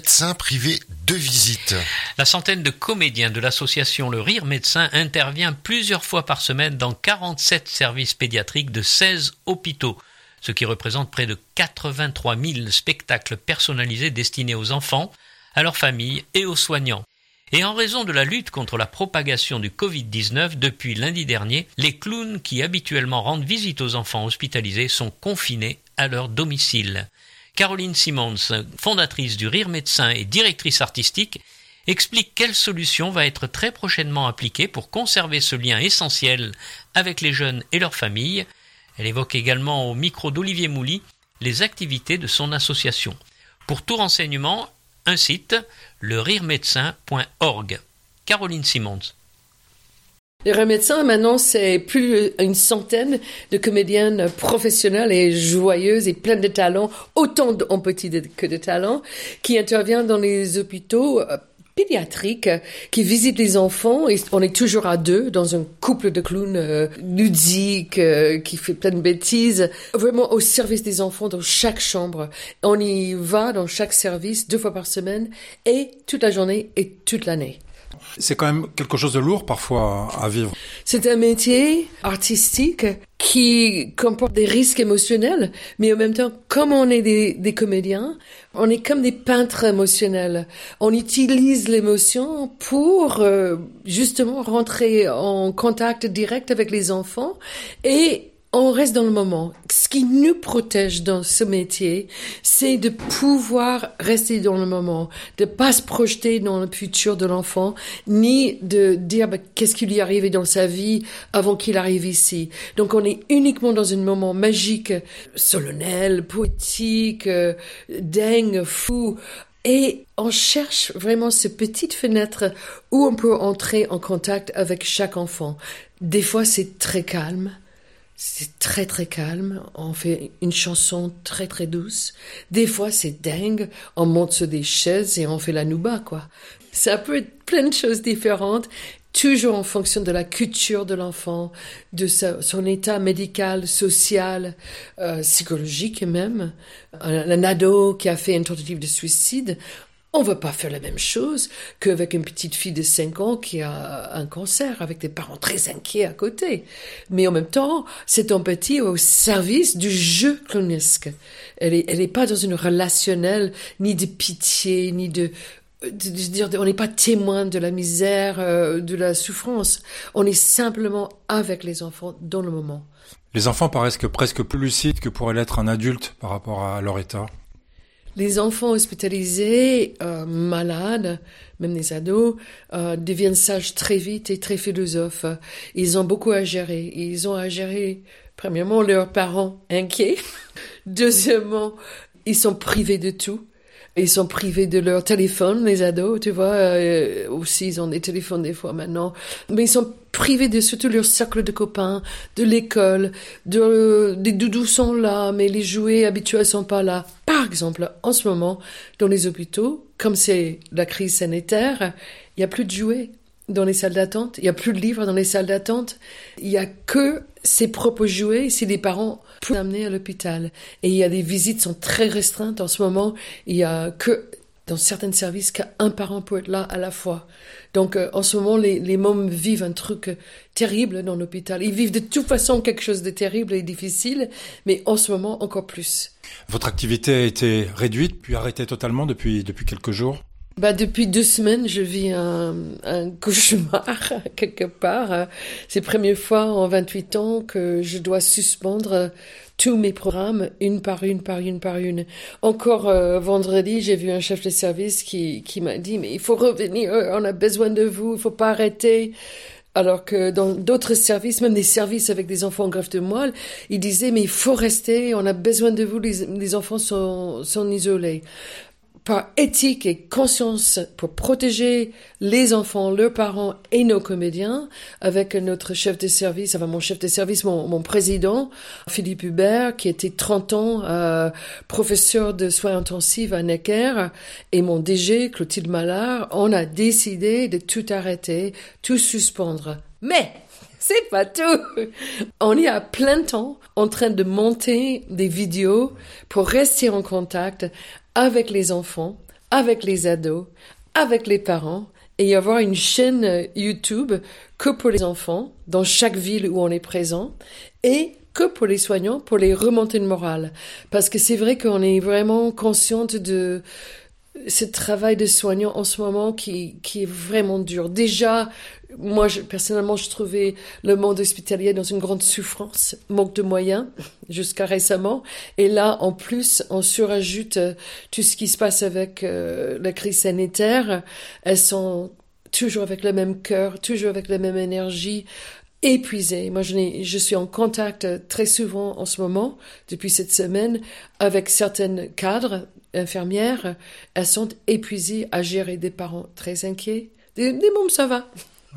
médecin privé de visite. La centaine de comédiens de l'association Le Rire Médecin intervient plusieurs fois par semaine dans 47 services pédiatriques de 16 hôpitaux, ce qui représente près de 83 000 spectacles personnalisés destinés aux enfants, à leurs familles et aux soignants. Et en raison de la lutte contre la propagation du Covid-19, depuis lundi dernier, les clowns qui habituellement rendent visite aux enfants hospitalisés sont confinés à leur domicile. Caroline Simons, fondatrice du Rire Médecin et directrice artistique, explique quelle solution va être très prochainement appliquée pour conserver ce lien essentiel avec les jeunes et leurs familles. Elle évoque également au micro d'Olivier Mouly les activités de son association. Pour tout renseignement, un site, leriremedecin.org. Caroline Simons. Le Rire Médecin, maintenant, c'est plus une centaine de comédiennes professionnelles et joyeuses et pleines de talents, autant en petit que de talents, qui interviennent dans les hôpitaux pédiatriques, qui visitent les enfants. Et on est toujours à deux, dans un couple de clowns ludiques, qui fait plein de bêtises, vraiment au service des enfants dans chaque chambre. On y va dans chaque service 2 fois par semaine, et toute la journée et toute l'année. C'est quand même quelque chose de lourd parfois à vivre. C'est un métier artistique qui comporte des risques émotionnels, mais en même temps, comme on est des comédiens, on est comme des peintres émotionnels. On utilise l'émotion pour justement rentrer en contact direct avec les enfants, et on reste dans le moment. Ce qui nous protège dans ce métier, c'est de pouvoir rester dans le moment, de pas se projeter dans le futur de l'enfant, ni de dire qu'est-ce qui lui est arrivé dans sa vie avant qu'il arrive ici. Donc on est uniquement dans un moment magique, solennel, poétique, dingue, fou. Et on cherche vraiment cette petite fenêtre où on peut entrer en contact avec chaque enfant. Des fois, c'est très calme. C'est très très calme, on fait une chanson très très douce. Des fois c'est dingue, on monte sur des chaises et on fait la nouba, quoi. Ça peut être plein de choses différentes, toujours en fonction de la culture de l'enfant, de son état médical, social, psychologique même. Un ado qui a fait une tentative de suicide, on ne va pas faire la même chose qu'avec une petite fille de 5 ans qui a un cancer, avec des parents très inquiets à côté. Mais en même temps, cette empathie est au service du jeu clownesque. Elle est pas dans une relationnelle, ni de pitié, ni de dire, on n'est pas témoin de la misère, de la souffrance. On est simplement avec les enfants dans le moment. Les enfants paraissent presque plus lucides que pourrait l'être un adulte par rapport à leur état. Les enfants hospitalisés, malades, même les ados, deviennent sages très vite et très philosophes. Ils ont beaucoup à gérer. Ils ont à gérer, premièrement, leurs parents inquiets. Deuxièmement, ils sont privés de tout. Ils sont privés de leur téléphone, les ados, tu vois, aussi ils ont des téléphones des fois maintenant. Mais ils sont privés de surtout leur cercle de copains, de l'école, des doudous sont là, mais les jouets habituels sont pas là. Par exemple, en ce moment, dans les hôpitaux, comme c'est la crise sanitaire, il y a plus de jouets dans les salles d'attente, il y a plus de livres dans les salles d'attente, il y a que ses propres jouets si les parents peuvent l'amener à l'hôpital. Et il y a des visites sont très restreintes en ce moment, il y a que dans certains services qu'un parent peut être là à la fois. Donc en ce moment les mômes vivent un truc terrible dans l'hôpital. Ils vivent de toute façon quelque chose de terrible et difficile, mais en ce moment encore plus. Votre activité a été réduite puis arrêtée totalement depuis quelques jours? Depuis 2 semaines, je vis un cauchemar, quelque part. C'est la première fois en 28 ans que je dois suspendre tous mes programmes, une par une. Encore vendredi, j'ai vu un chef de service qui m'a dit « Mais il faut revenir, on a besoin de vous, il faut pas arrêter ». Alors que dans d'autres services, même des services avec des enfants en greffe de moelle, ils disaient « Mais il faut rester, on a besoin de vous, les enfants sont isolés ». Par éthique et conscience pour protéger les enfants, leurs parents et nos comédiens, avec notre chef de service, mon chef de service, mon président, Philippe Hubert, qui était 30 ans professeur de soins intensifs à Necker, et mon DG, Clotilde Mallard, on a décidé de tout arrêter, tout suspendre. Mais c'est pas tout. On est à plein temps en train de monter des vidéos pour rester en contact avec les enfants, avec les ados, avec les parents, et y avoir une chaîne YouTube que pour les enfants, dans chaque ville où on est présent, et que pour les soignants, pour les remonter le moral. Parce que c'est vrai qu'on est vraiment consciente de ce travail de soignant en ce moment qui est vraiment dur. Déjà, moi, personnellement, je trouvais le monde hospitalier dans une grande souffrance, manque de moyens, jusqu'à récemment. Et là, en plus, on surajoute tout ce qui se passe avec la crise sanitaire. Elles sont toujours avec le même cœur, toujours avec la même énergie, épuisées. Moi, je suis en contact très souvent en ce moment, depuis cette semaine, avec certaines cadres, infirmières. Elles sont épuisées à gérer des parents très inquiets. Des mômes, ça va.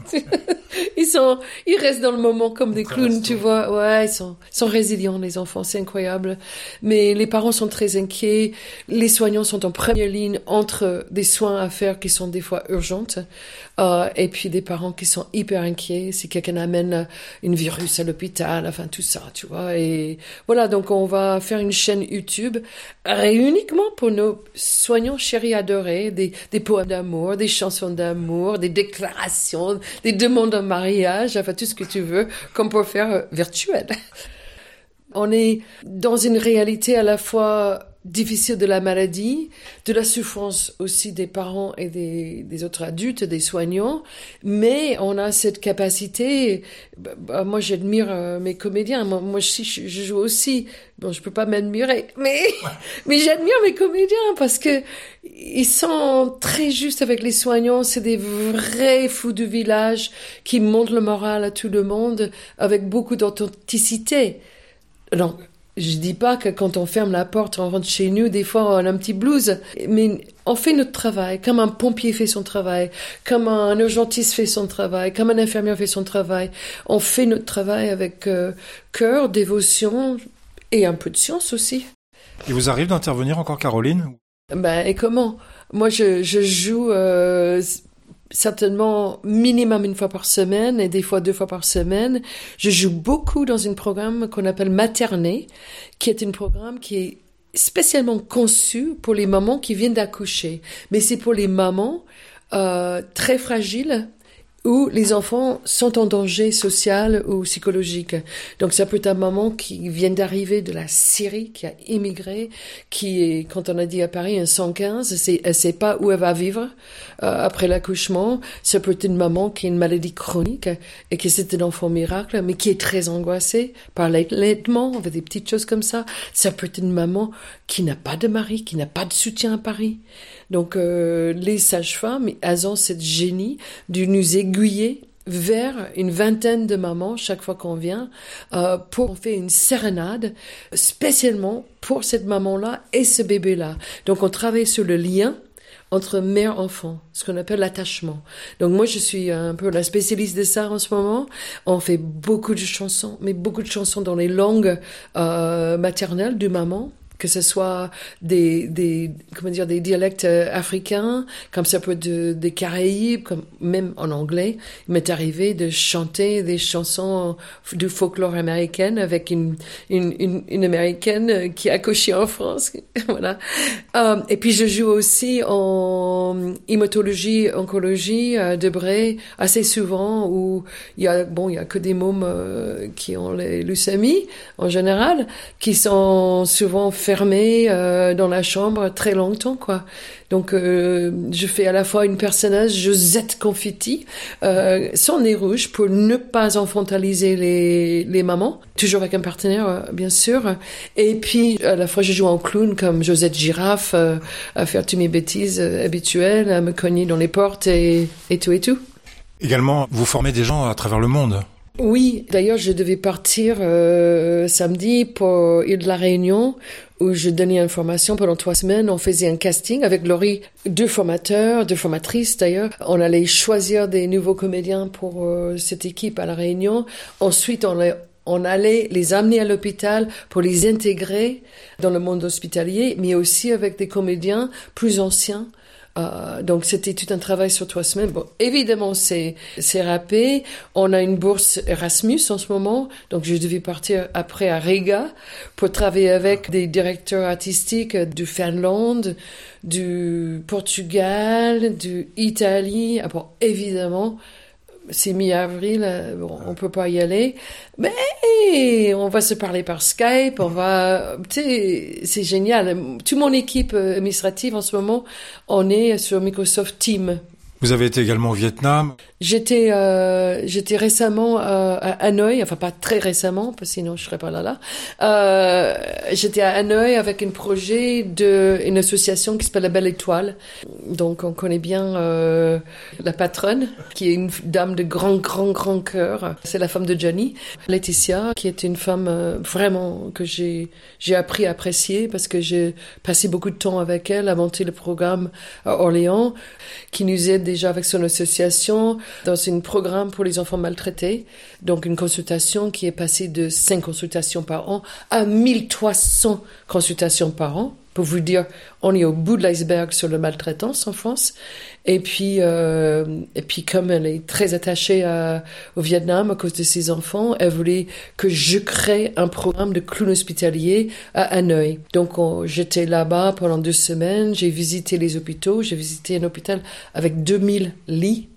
Ils restent dans le moment comme des clowns, tu vois. Ouais, ils sont résilients, les enfants, c'est incroyable. Mais les parents sont très inquiets. Les soignants sont en première ligne entre des soins à faire qui sont des fois urgentes, et puis des parents qui sont hyper inquiets si quelqu'un amène une virus à l'hôpital, enfin tout ça, tu vois. Et voilà, donc on va faire une chaîne YouTube uniquement pour nos soignants chéris adorés, des poèmes d'amour, des chansons d'amour, des déclarations, des demandes en mariage, enfin tout ce que tu veux, qu'on peut faire virtuel. On est dans une réalité à la fois difficile de la maladie, de la souffrance aussi des parents et des autres adultes, des soignants, mais on a cette capacité. Moi, j'admire mes comédiens. Moi, je joue aussi. Bon, je peux pas m'admirer, mais j'admire mes comédiens parce que ils sont très justes avec les soignants. C'est des vrais fous du village qui montrent le moral à tout le monde avec beaucoup d'authenticité. Donc, je dis pas que quand on ferme la porte, on rentre chez nous, des fois on a un petit blues, mais on fait notre travail, comme un pompier fait son travail, comme un urgentiste fait son travail, comme un infirmier fait son travail. On fait notre travail avec cœur, dévotion et un peu de science aussi. Il vous arrive d'intervenir encore, Caroline ? Et comment ? Moi, je joue certainement minimum une fois par semaine et des fois 2 fois par semaine. Je joue beaucoup dans un programme qu'on appelle Materner, qui est un programme qui est spécialement conçu pour les mamans qui viennent d'accoucher. Mais c'est pour les mamans très fragiles où les enfants sont en danger social ou psychologique. Donc ça peut être un maman qui vient d'arriver de la Syrie, qui a immigré, qui est, quand on a dit à Paris, un 115, elle sait pas où elle va vivre après l'accouchement. Ça peut être une maman qui a une maladie chronique et qui c'est un enfant miracle, mais qui est très angoissée par l'allaitement, on fait des petites choses comme ça. Ça peut être une maman qui n'a pas de mari, qui n'a pas de soutien à Paris. Donc les sages-femmes, elles ont cette génie de nous aiguiller vers une vingtaine de mamans chaque fois qu'on vient pour faire une sérénade spécialement pour cette maman-là et ce bébé-là. Donc on travaille sur le lien entre mère-enfant, ce qu'on appelle l'attachement. Donc moi, je suis un peu la spécialiste de ça en ce moment. On fait beaucoup de chansons, mais beaucoup de chansons dans les langues maternelles de maman, que ce soit des dialectes africains, comme ça peut être des Caraïbes, comme même en anglais. Il m'est arrivé de chanter des chansons du folklore américain avec une américaine qui a accouché en France. Voilà. Et puis je joue aussi en hématologie, oncologie, de Bray, assez souvent où il y a que des mômes qui ont les leucémies en général, qui sont souvent fermée dans la chambre très longtemps, quoi. Donc je fais à la fois une personnage Josette Confetti, sans nez rouge, pour ne pas infantiliser les mamans, toujours avec un partenaire bien sûr, et puis à la fois je joue en clown comme Josette Girafe, à faire toutes mes bêtises habituelles, à me cogner dans les portes et tout. Également, vous formez des gens à travers le monde. Oui, d'ailleurs, je devais partir samedi pour Île de la Réunion, où je donnais une formation pendant 3 semaines. On faisait un casting avec Laurie, 2 formateurs, 2 formatrices d'ailleurs. On allait choisir des nouveaux comédiens pour cette équipe à la Réunion. Ensuite, on allait les amener à l'hôpital pour les intégrer dans le monde hospitalier, mais aussi avec des comédiens plus anciens, Donc c'était tout un travail sur 3 semaines. Bon, évidemment c'est râpé. On a une bourse Erasmus en ce moment, donc je devais partir après à Riga pour travailler avec des directeurs artistiques du Finlande, du Portugal, du Italie. Bon, évidemment. C'est mi-avril, bon, on peut pas y aller, mais on va se parler par Skype, c'est génial. Toute mon équipe administrative en ce moment, on est sur Microsoft Teams. Vous avez été également au Vietnam. J'étais récemment à Hanoï, enfin pas très récemment, parce que sinon je serais pas là. J'étais à Hanoï avec un projet une association qui s'appelle La Belle Étoile. Donc on connaît bien la patronne, qui est une dame de grand cœur. C'est la femme de Johnny, Laetitia, qui est une femme vraiment que j'ai appris à apprécier parce que j'ai passé beaucoup de temps avec elle à monter le programme à Orléans, qui nous aide déjà avec son association dans un programme pour les enfants maltraités. Donc une consultation qui est passée de 5 consultations par an à 1300 consultations par an. Pour vous dire, on est au bout de l'iceberg sur la maltraitance en France. Et puis comme elle est très attachée au Vietnam à cause de ses enfants, elle voulait que je crée un programme de clown hospitalier à Hanoï. Donc j'étais là-bas pendant 2 semaines, j'ai visité les hôpitaux, j'ai visité un hôpital avec 2000 lits.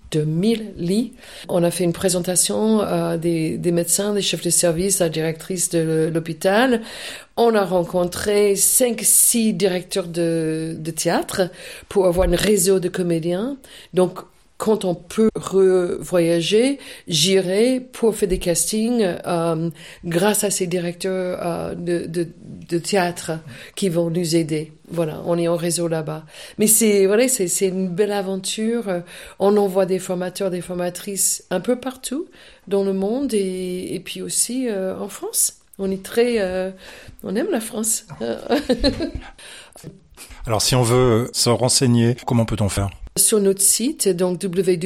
On a fait une présentation des médecins, des chefs de service, la directrice de l'hôpital. On a rencontré 5-6 directeurs de théâtre pour avoir un réseau de comédiens. Donc, quand on peut voyager, j'irai pour faire des castings grâce à ces directeurs de théâtre qui vont nous aider. Voilà, on est en réseau là-bas. Mais c'est une belle aventure. On envoie des formateurs, des formatrices un peu partout dans le monde et puis aussi en France. On aime la France. Alors, si on veut se renseigner, comment peut-on faire? Sur notre site, donc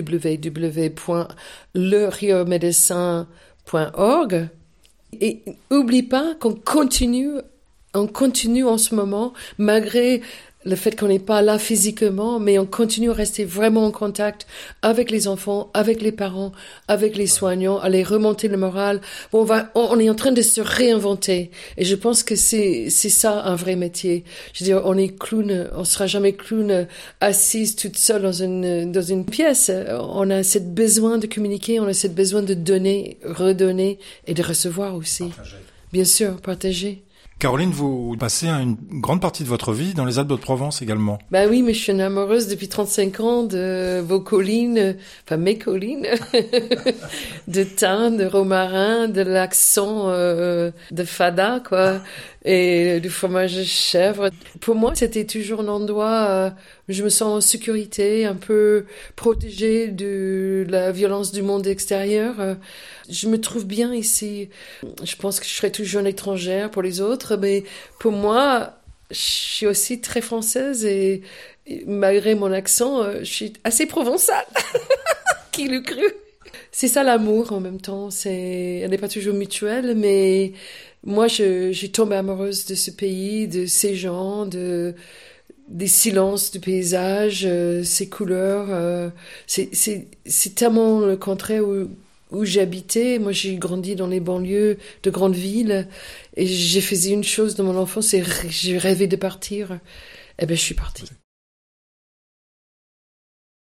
www.lerieurmedecin.org. Et n'oublie pas qu'on continue en ce moment, malgré le fait qu'on n'est pas là physiquement, mais on continue à rester vraiment en contact avec les enfants, avec les parents, avec les soignants, à les remonter le moral. Bon, on est en train de se réinventer. Et je pense que c'est ça un vrai métier. Je veux dire, on est clown, on sera jamais clown assise toute seule dans une pièce. On a cette besoin de communiquer, on a cette besoin de donner, redonner et de recevoir aussi. Partager. Bien sûr, partager. Caroline, vous passez une grande partie de votre vie dans les Alpes-de-Provence également. Ben oui, mais je suis une amoureuse depuis 35 ans de vos collines, enfin mes collines, de thym, de romarin, de l'accent de fada, quoi, et du fromage de chèvre. Pour moi, c'était toujours un endroit où je me sens en sécurité, un peu protégée de la violence du monde extérieur. Je me trouve bien ici. Je pense que je serai toujours une étrangère pour les autres, mais pour moi, je suis aussi très française et malgré mon accent, je suis assez provençale. Qui l'eût cru? C'est ça l'amour en même temps. Elle n'est pas toujours mutuelle, mais moi, j'ai tombé amoureuse de ce pays, de ces gens, des silences du paysage, ces couleurs. C'est tellement le contraire où j'habitais. Moi, j'ai grandi dans les banlieues de grandes villes et j'ai fait une chose dans mon enfance, c'est j'ai rêvé de partir. Eh ben, je suis partie.